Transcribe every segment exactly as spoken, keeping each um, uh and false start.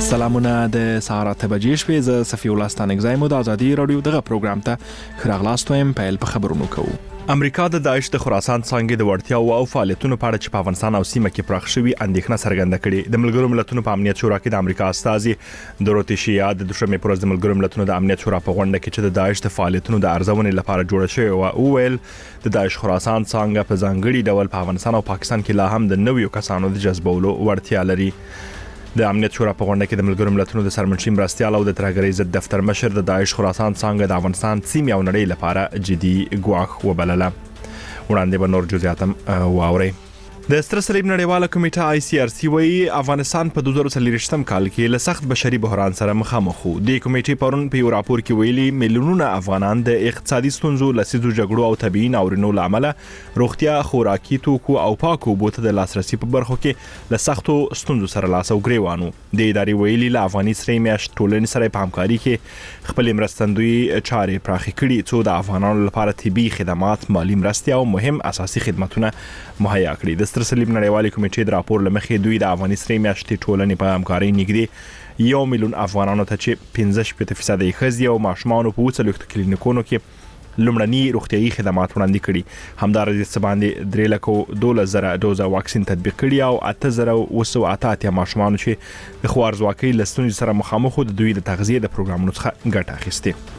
سلامونه د سهار اته بجې شوې. زه صفي الله ستانکزی مو د ازادي رادیو دغه پروګرام ته ښه راغلاست وایم. پیل په خبرونو کوو. امریکا د داعش د خراسان څانګې د وړتیاو او فعالیتونو په اړه چې په افغانستان او سیمه کې پراخ شوي اندېښنه څرګنده کړې. د ملګرو ملتونو په امنیت شورا کې د امریکا استازي دوروتی شیا د دوشنبه پر ورځ د ملګرو ملتونو د امنیت شورا په غونډه کې چې د داعش د فعالیتونو د ارزونې لپاره جوړه شوې و وویل د داعش خراسان څانګه په ځانګړي ډول په افغانستان او پاکستان کې لا هم د نویو کسانو د جذبولو وړتیا لري. د امنیت شورا په غونډه کې د ملګرو ملتونو د سرمنشي مرستیال او د ترهګرۍ ضد دفتر مشر د داعش خراسان څانګه د افغانستان سیمې او نړۍ لپاره جدي ګواښ وبلله. وړاندې به نور جزئیات هم واورئ. د ستر صلیب نړیواله کمیټه آی سی آر سی وایي افغانستان په دوه زره څلوېښتم کال کې له سخت بشري بحران سره مخامخ و. د کمیټې پرون په یو راپور کې ویلي میلیونونه افغانان د اقتصادي ستونزو، لسیزو جګړو او طبيعي ناورینونو له امله روغتیا، خوراکي توکو او پاکو اوبو ته د لاسرسي په برخو کې له سختو ستونزو سره لاس او ګریوان وو. د ادارې ویلي له افغاني سرې میاشت ټولنې سره په همکاري کې خپل مرستندوی چارې پراخې کړي څو د افغانانو لپاره طبي خدمات، مالی مرستې او مهم اساسي خدماتونه مهیا کړي. د ستر صلیب نړیوالې کمیټې د راپور لمخې دوی د افغاني سرې میاشتې ټولنې په همکارۍ نږدې یو میلیون افغانانو ته چې پنځه شپېته فیصد یې ښځې او ماشومان په اووه څلوېښتو کلینیکونو کې لومړني روغتیايي خدمات وړاندې کړي. همدارنګه څه باندې درې لکه دولس زره دوزه واکسین تطبیق کړي او اته زره اوه سوه اته اتیا ماشومان چې د خوارځواکۍ له ستونزې سره مخامخ وو د دوی د تغذیې د پروګرامونو څخه ګټه اخیستې.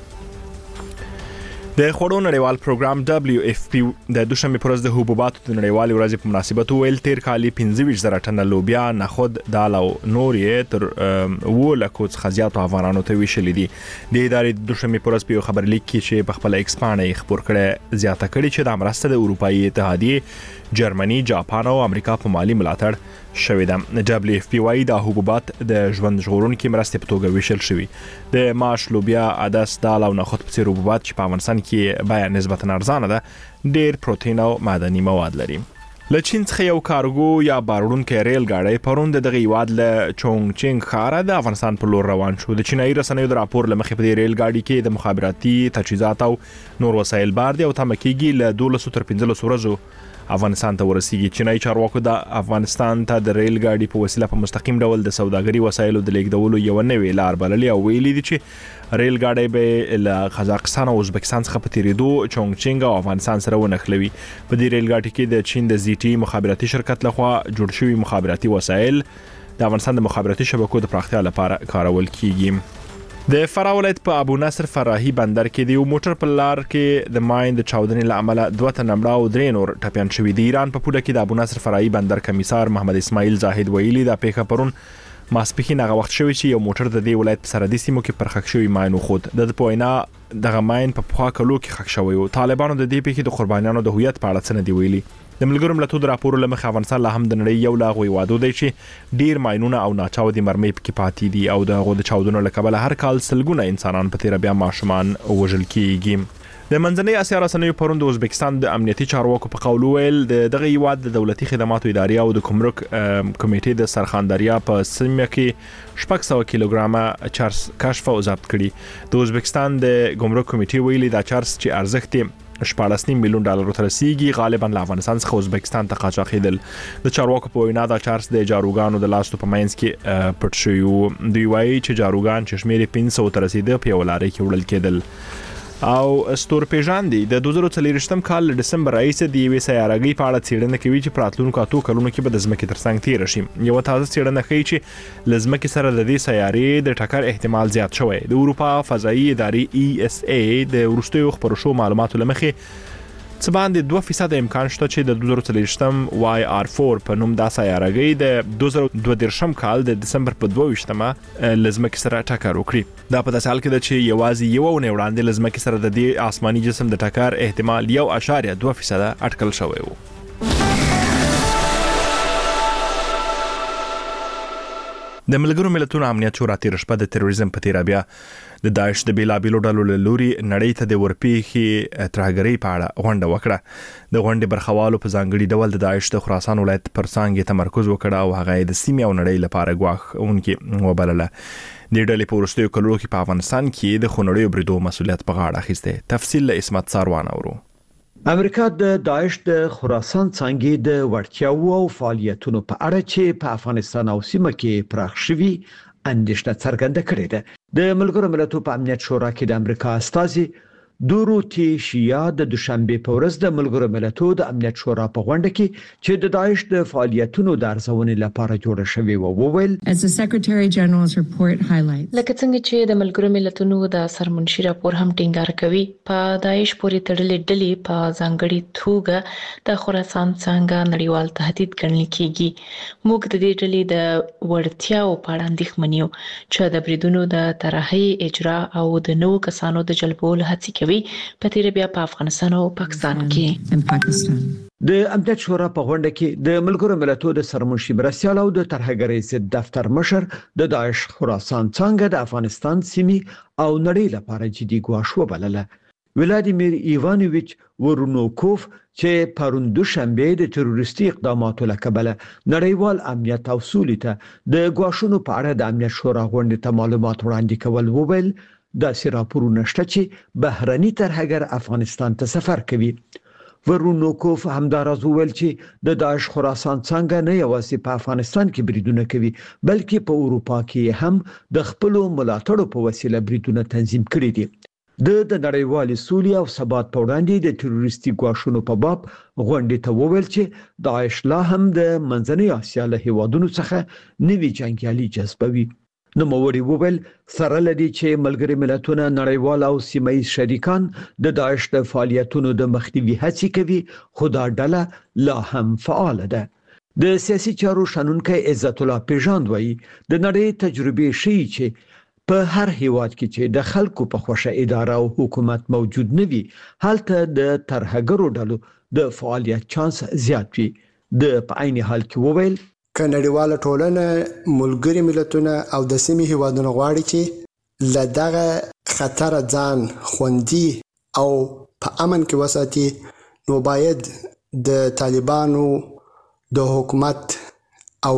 د خوړو نړیوال پروګرام دبليو اف پی د دوشنبه پر ورځ د حبوباتو د نړیوالې ورځې په مناسبت ویل تیر کال پنځه ویشت زره ټنه لوبیا، نخود، دال او نور یې تر اووه لکو څخه زیاتو افغانانو ته ویشلې دي. د ادارې د دوشنبه پر ورځ په یو خبرلیک کې چې په خپل ایکس باندې خبر کړي زیاته کړي چې د مرسته د اروپאי اتحادیه، جرمني، جاپان او امریکا په مالی ملاتړ شوې ده. دبليو اف پی وايي د حبوبات د ژوند ژغورونکو مرستې په توګه ویشل شوي. د ماش، لوبیا، عدس، دال او نخود په څیر حبوبات چې په افغانستان کې بیا نسبتا ارزانه ده ډیر پروتین او معدني مواد لري. له چین څخه یو کارګو یا بارونکو ریل گاډي پرون د دغه هیواد له چونګ چینګ ښار د افغانستان په لور روان شو. د چینایي رسنیو د راپور لمخې په دې ریل گاډي کې د مخابراتي تجهیزات او نور وسایل بار دي او تم کېږي له دولس تر پنځلس ورځو افغانستان ته ورسیږي. چینایي چارواکو د افغانستان ته د ریل گاډي په وسیله په مستقیم ډول د سوداګري وسایلو د لیږدولو یو نوې لار بللې او ویلي دي چې ریل گاډي به له قزاقستان او ازبکستان څخه په تیریدو چونګ چینګ او افغانستان سره ونښلوي. په دې ریل گاډي کې د چین د زی ټي مخابراتي شرکت لخوا جوړ شوي مخابراتي وسایل د افغانستان د مخابراتي شبکو د پراختیا لپاره کارول کیږي. د فراه ولایت په ابو نصر فراهي بندر کې د یو موټر په لار کې د ماین د چاودنې له امله دوه تنه مړه او درې نور ټپیان شوي دي. ایران په پوله کې د ابو نصر فراهي بندر کمیسار محمد اسماعیل زاهد ویلي د پیښه پرون ماسپښین هغه وخت شوی چې یو موټر د دې ولایت په سرحدي سیمو کې پر خښ شوی ماین وخوت. د پوینا دغه ماین په پخوا کلو کې خښ شوی او طالبانو د دې پیښې د قربانیانو د هویت په اړه څه نه دی ویلي. د ملګرو ملتونو د راپور لمخې افغانستان لا هم د نړۍ یو لا غوي وادو دی چې ډیر ماینونه او ناچاودي مرمۍ پکې پاتې دي او د غو د چاودنو له کبله هر کال سلګونه انسانان په تیر بیا ماشومان وژل کیږي. د منځنۍ اسیا رسنیو پرون د ازبکستان د امنیتي چارواکو په قول ویل د دغه هیواد د دولتي خدماتو ادارې او د ګمرک کمیټې د سرخاندریا په سیمه کې شپږ سوه کیلوګرامه چارس کشف او ضبط کړي. د ازبکستان د ګمرک کمیټې ویلي دا چارس چې ارزښت شپاړس نیم میلیون ډالر ته رسیدي غالبا له افغانستان څخه ازبکستان ته قاچاقیدل. د چارواکو په وینا دا چارس د جاروګانو د لاستو په مینس کې پټ شوی. دوی وایي چې جاروګان چې شمېر پنځه سوه ته رسیده په یو لارې کې وړل کېدل. او ستور پیژاندي د دوه زره څلوېښتم کال له ډسمبر راهیسې د یوې سیارهګۍ په اړه څېړنه کوي چې په راتلونکو اتو کلونو کې به د ځمکې ترڅنګ تېره شي. یوه تازه څېړنه ښیي چې له ځمکې سره د دې سیارې د ټکر احتمال زیات شوی. د اروپا فضایي ادارې ای اس ای د وروستیو خپرو شوو معلوماتو له مخې څه باندې دوه فیصد امکان شته چې د دوه زره څلوېښتم واي آر فور په نوم دا سیارهګۍ د دوه زره دوه دېرشم کال د دسمبر په دوه ویشتمه له ځمکې سره ټکر وکړي. دا په داسې حال کې ده چې یوازې یوه اونۍ وړاندې له ځمکې سره د دې آسماني جسم د ټکر احتمال یو اعشاریه دوه فیصده اټکل شوی و. د ملګرو ملتونو امنیت شورا تیر شپه د تروریزم په تیر بیا د داعش د بیلابیلو ډلو له لوري نړۍ ته د ورپېښې ترهګرۍ په اړه غونډه وکړه. د غونډې برخوالو په ځانګړي ډول د داعش د خراسان ولایت پر څانګې تمرکز وکړ او هغه د سیمې او نړۍ لپاره ګواښونکې وبلله. د ډلې په وروستیو کلونو کې په افغانستان کې د خونړیو بریدو مسؤلیت په غاړه اخیسته. تفصیل له اسمت ساروان اورو. امریکا د داعش د خراسان څنګه د ورتیاو او فعالیتونو په اړه چې په افغانستان او سیمه کې پراخ شوي اندېښنه څرګنده کړې ده. د ملګرو ملتونو په امنیت شورا کې د امریکا استازي دوروتی شیا د دوشنبه په ورځ د ملګرو ملتونو د امنیت شورا په غونډه کې چې د داعش د فعالیتونو د ارزونې لپاره جوړه شوې و وویل As the Secretary General's report highlights لکه څنګه چې د ملګرو ملتونو د سرمنشي راپور هم ټینګار کوي په داعش پورې تړلې ډلې په ځانګړي توګه د خراسان څنګه نړیوال تهدید ګڼل کیږي. موږ د دې ډلې د وړتیاو په اړه اندېښمن یو چې د بریدونو د طرحې اجرا او د نوو کسانو د جلبولو هڅې کوي په تیر بیا په افغانستان او پاکستان کې. د امنیت شورا په غونډه کې د ملګرو ملتونو د سرمنشي مرستیال او د ترهګرۍ ضد دفتر مشر د داعش خراسان څنګه د افغانستان سیمې او نړۍ لپاره جدي ګواښ وبلله. ولادیمیر ایوانوویچ ورونوکوف چې پرون دوشنبه د تروریستي اقداماتو له کبله نړیوال امنیت او سولې ته د ګواښونو په اړه د امنیت شورا غونډې ته معلومات وړاندې کول وویل دا سراپورونه شته چې بهرني ترهګر افغانستان ته سفر کوي. ورونوکوف همداراز وویل چې د داعش خراسان څنګه نه یوازې په افغانستان کې بریدونه کوي بلکې په اروپا کې هم د خپل ملاتړو په وسیله بریدونه تنظیم کړي دي. د د نړیوال سولې او ثبات په وړاندې د تروریستي ګواښونو په باب غونډې ته وویل چې داعش لا هم د منځنۍ اسیا له هیوادونو څخه نوي جنگیالي جذبوي. نو موري وویل سره لدی چې ملګری ملتونه نړیوال او سیمایي شریکان د داعش د فعالیتونو د مخنیوي هڅې کوي خو دا ډله لا هم فعال ده. د سیاسي چارو شنونکي عزت الله پیژاند وایي د نړۍ تجربه شي چې په هر هیواد کې چې د خلکو په خوښه اداره او حکومت موجود نه وي هلته د ترهګرو ډلو د فعالیت چانس زیات وي. د په عین حال کې وویل که نړیواله ټولنه ملګری ملتونه او د سیمې هیوادونو غواړي چې له دغه خطر ځان خوندي او په امن کې وساتي نو باید د طالبانو د حکومت او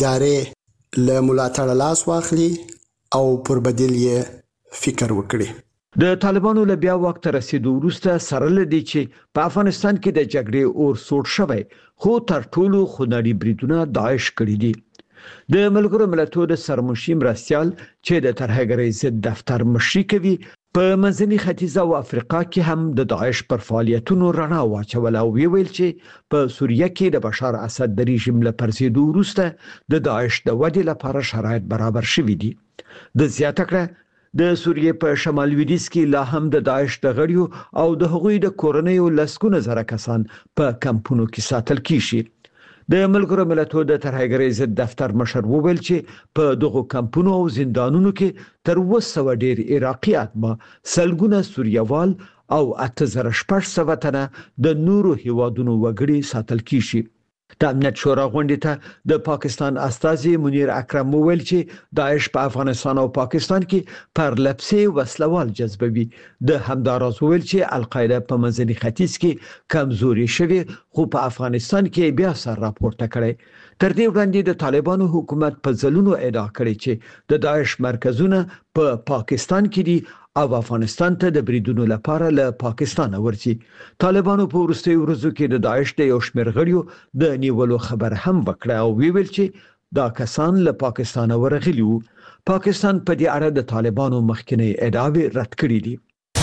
ادارې له ملاتړ لاس واخلي او پر بدیل یې فکر وکړي. د طالبانو له بیا واک ته رسیدو وروسته سره لدی چې په افغانستان کې د جګړې اور سوړ شوی خو تر ټولو خونړي بریدونه داعش کړی دي. د ملګرو ملتونو د سرمنشي مرستیال چې د ترهګرۍ ضد دفتر مشري کوي په منځني ختیځ او افریقا کې هم د داعش پر فعالیتونو رڼا واچول او ویل چې په سوریه کې د بشار اسد د رژیم له پرځېدو وروسته د داعش د ودې لپاره شرایط برابر شوي دي. د زیاته کړه د سوریې په شمال لویدیځ کې لا هم د داعش د غړیو او د هغوی د کورنیو لسګونه زره کسان په کمپونو کې ساتل کیږي. د ملګرو ملتونو د ترهګرۍ ضد دفتر مشر وویل چې په دغو کمپونو او زندانونو کې تر اووه سوه ډیر عراقي اتباع، سلګونه سوریوال او اته زره شپږ سوه تنه د نورو هیوادونو وګړي ساتل کیږي. د امنیت شورا غونډې ته د پاکستان استازي منیر اکرم وویل چې داعش په افغانستان او پاکستان کې پر لپسې وسلوال جذبوي. د همداراز وویل چې القاعده په منځني ختیځ کې کمزوري شوی خو په افغانستان کې بیا سر راپورته کړي. تر دې وړاندې د طالبانو حکومت په ځلونو ادعا کړې چې د داعش مرکزونه په پاکستان کې دي او افغانستان ته د بریدونو لپاره له پاکستان ورځي. طالبانو په وروستیو ورځو کې د داعش د یو شمېر غړیو د نیولو خبر هم وکړه او ویل چې دا کسان له پاکستان ورغلي وو. پاکستان په دې اړه د طالبانو مخکنی ادعاوې رد کړې دي.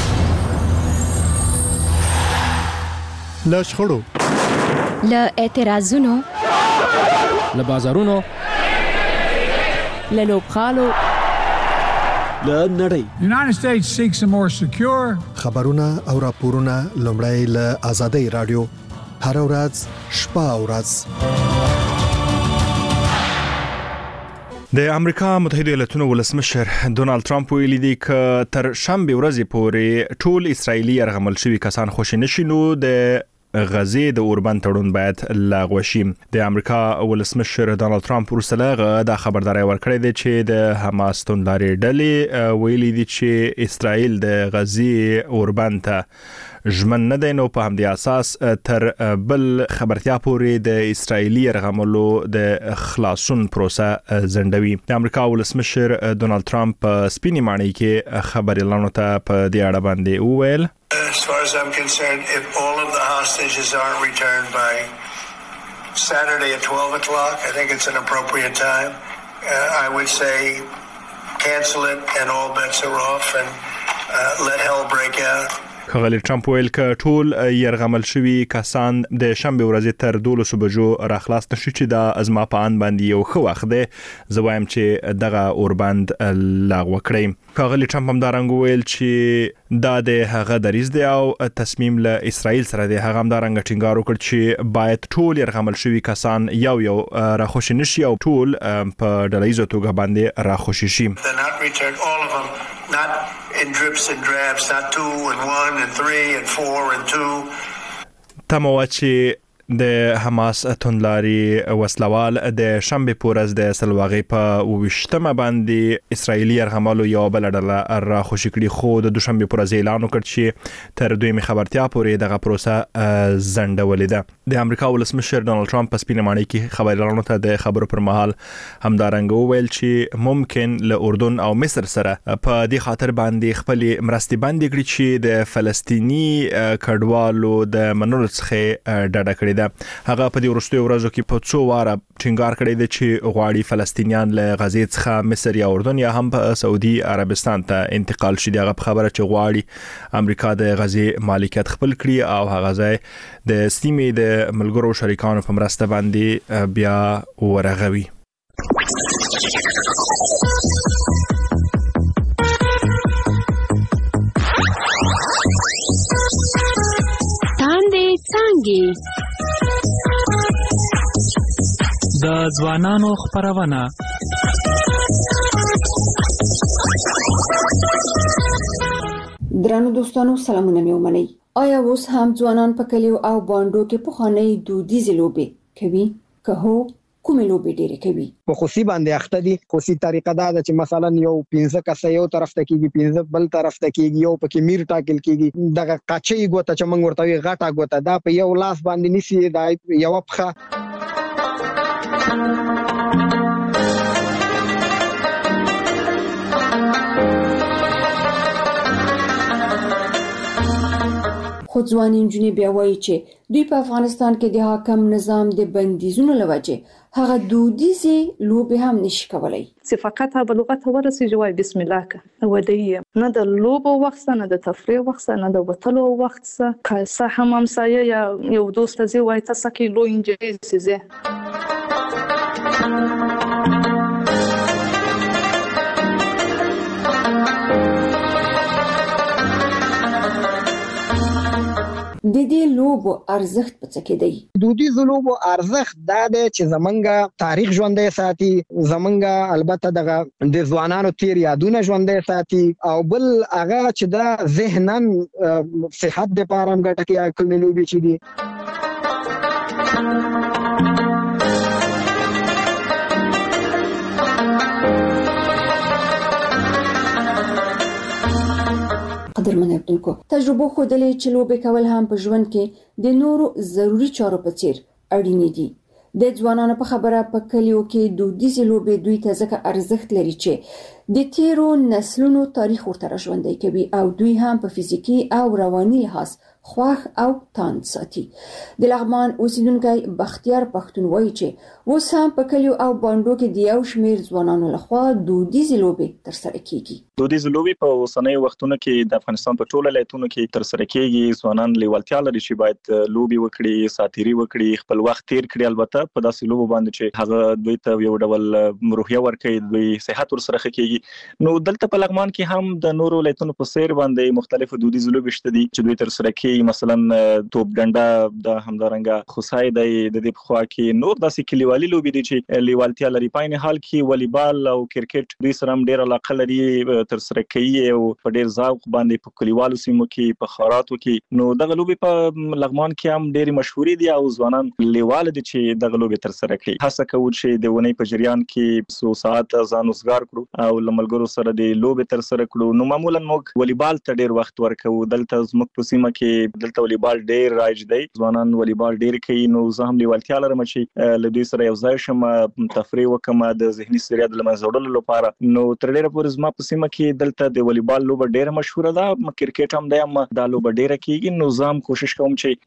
له شخړو، له اعتراضونو، له بازارونو، له لوبغالو، له نړۍ. The United States seeks a more secure خبرونه او راپورونه لومړی له آزادۍ رادیو هر ورځ شپه او ورځ. د امریکا متحده ایالاتونو ولسمشر ډونالد ټرمپ ویلي دی ک تر شنبه ورځې پورې ټول اسرایلی يرغمل شوی کسان خوشی نشینو د غزې د اوربند تړون باید لغوه شي. د امریکا ولسمشر ډونالد ټرمپ ورسره دا خبرداري ورکړې ده چې د حماس تونداري ډلې ویلي دي چې اسرائیل د غزې اوربند ته ژمن نه دی نو په همدې اساس تر بل خبرتیا پورې د اسرایلی يرغملو د خلاصون پروسه زندوي. د امریکا ولسمشر ډونالد ټرمپ سپینې معنی کې خبري لانو ته په دې اړه باندې وویل As far as I'm concerned, if all of the hostages aren't returned by Saturday at twelve o'clock, I think it's an appropriate time. Uh, I would say cancel it and all bets are off and uh, let hell break out. ښاغلي ټرمپ ویل ک ټول يرغمل شوي کسان د شنبه ورځې تر دولسو بجو راخلاص نشي چې دا ازما په ان باندې یو ښه وخت دی زه وایم چې دغه اوربند لغوه کړي. ښاغلي ټرمپ هم دا رنګ ویل چې دا د هغه دریز دی او تصمیم له اسرائیل سره دی. هغه هم دا رنګ ټینګار وکړ چې باید ټول يرغمل شوي کسان یو یو راخوشي نشي او ټول په ډلهیزه توګه باندې راخوشي شي. Not in drips and drabs, not two and one and three and four and two. تمواچی د حماس توندلاري وسلوال د شنبه پورز د سلواغي په وشتمه باندې اسرایلی يرغمالو یو بل ډله را خوشی کړي خو د دوشنبه پورز اعلان وکړ چې تر دوی خبرتیا پورې دغه پروسه زندولې ده. د امریکا ولسمشر ډونالد ټرمپ په سپینه ماڼۍ کې خبريالانو ته د خبرو پر مهال همدارنګ وویل چې ممکن له اردن او مصر سره په دې خاطر باندې خپل مرستې باندې کړي چې د فلسطینی کډوالو د منلو څخه ډډه کړي. هغه په دې وروستیو ورځو کې په څو واره ټینګار کړی دی چې غواړي فلسطینیان له غزې څخه مصر یا اردن یا هم په سعودي عربستان ته انتقال شي. هغه خبره چې غواړي امریکا د غزې مالکیت خپل کړي او هغه ځای د سیمې د ملګرو شریکانو په مرسته باندې بیا ورغوي. د ځوانانو خبرونه درنو دوستانو سلامونه مې ومنئ. آیا اوس هم ځوانان په کلیو او باندو کې پخوانۍ دودیزې لوبې کوي؟ که هو کومې لوبې ډېرې کوي؟ په خوسي باندې اخته دي. خوسي طریقه دا ده چې مثلا یو پنځه کسه یو طرف ته کېږي، پنځه بل طرف ته کېږي، یو پکې میر ټاکل کېږي. دغه قاچي ګوته چې موږ ورته وی غټه ګوته دا په یو لاس باندې نسی دا یو پخه خو ځواني نجونې بیا وایي چې دوی په افغانستان کې د حاکم نظام د بندیزونو لوجه هغه دودیزې لوبې هم نشي کولای. چې فقط به لغت ورسې جوای بسم الله که ودی نه د لوبو وخت نه د تفریح وخت نه د وتلو وخت که صح هم همسایه یا یو دوست زی وای تاسو کې لو انجلیز زی د دې لوبو ارزښت په څه کې دی؟ دودیز لوبو ارزښت دا دی چې زمونږ تاریخ ژوندی ساتي، زمونږ البته دغه د ځوانانو تیر یادونه ژوندی ساتي او بل هغه چې دا ذهنن صحت لپاره هم ګټه کوي. کومې لوبې چې دي قدرمن عبدالکو تجربه خودلې چې لوبې کول هم په ژوند کې د نورو ضروری چارو په څیر اړین دي. د ځوانانو په خبره په کلیو کې دودیزې لوبې دوی ته ځکه ارزښت لري چې د تیرو نسلونو تاریخ ورته ژوندی کوي او دوی هم په فزیکی او رواني لحاظ خوښ او تاند ساتي. د لغمان اوسیدونکی بختیار پښتون وایي چې اوس هم په کلیو او باندو کې د یو شمیر ځوانانو لخوا دودیزې لوبې ترسره کیږي. دودیزې لوبې په اوسنۍ وختونو کې د افغانستان په ټوله ولایتونو کې ترسره کیږي. ځوانان لیوالتیا لري چې باید لوبې وکړي، ساتيري وکړي، خپل وخت تیر کړي. البته په داسې لوبو باندې چې هغه دوی ته یو ډول روحیه ورکوي، دوی صحت ورسره کیږي. نو دلته په لغمان کې هم د نورو ولایتونو په سیر باندې مختلف دودیزې لوبې شته دي چې دوی ترسره کوي. مثلا توپ ډنډه د همدارنګه خصای د دې په خوا کې نور داسې کلیوالي لوبې دي چې لیوالتیا لري. په عین حال کې والیبال او کرکټ دوی سره هم ډېر علاقه لري، ترسره کوي او په ډېر ذوق باندې په کلیوالو سیمو کې په خاراتو کې. نو دغه لوبې په لغمان کې هم ډېر مشهوري دي او ځوانان لیوال دي چې دغه لوبې ترسره کوي. هڅه کوي چې د ونې په جریان کې څو ساعت ځان وسګار کړو او لملګرو سره د لوبې ترسره کړو. نو معمولا موږ والیبال ته ډېر وخت ورکو. دلته زموږ په سیمه کې دلته والیبال ډېر رایج دی، ځوانان والیبال ډېر کوي. نو زه هم لیوالتیا لرم چې له دوی سره یو ځای شم، تفریح وکم د ذهني ستړیا د لمنځه وړلو لپاره. نو تر ډېره پورې زما په سیمه کې دلته د والیبال لوبه ډېره مشهوره ده. کرکټ هم دی، هم دا لوبه ډېره کیږي. نو زه هم کوشش کوم چې